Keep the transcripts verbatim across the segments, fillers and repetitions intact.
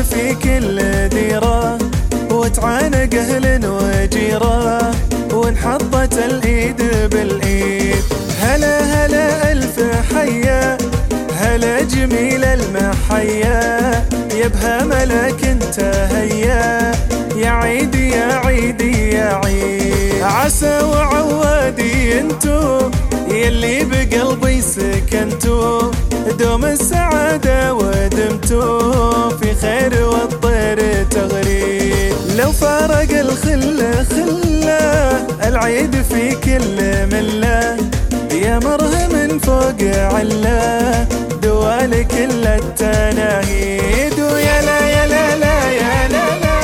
في كل ديرة، وتعانق أهل وجيرة، وانحطت الإيد بالإيد. هلا هلا ألف حيا، هلا جميل المحيا، يبها ملك انت هيا، يا عيدي يا عيدي يا عيد. عسى وعوادي انتو يلي بقلبي سكنتو، دوم السعادة ودمتو في خير والطير تغريد. لو فارق الخلة خلة العيد في كل ملة، يا مرهم فوق علة دوال كل التناهيد. ويا لا يا لا لا يا لا لا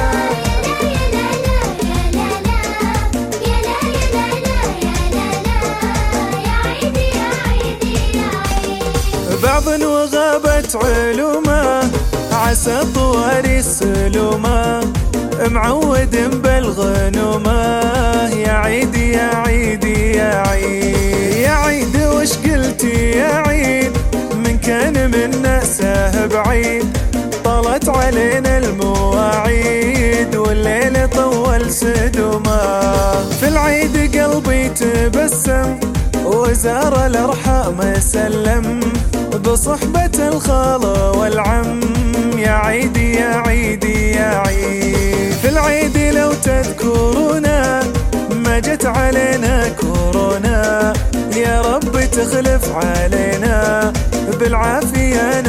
بعض وغابت علومه، عسى طواري السلومه، معود بالغنومه، يا عيدي يا عيدي يا عيد. يا عيد وش قلتي يا عيد، من كان منا ساه بعيد، طلت علينا المواعيد، والليل طول سدومه. في العيد قلبي تبسم، وزار الأرحام سلم، بصحبة الخالة والعم، يا عيدي يا عيدي يا عيد. في العيد لو تذكرونا ما جت علينا كورونا، يا رب تخلف علينا بالعافية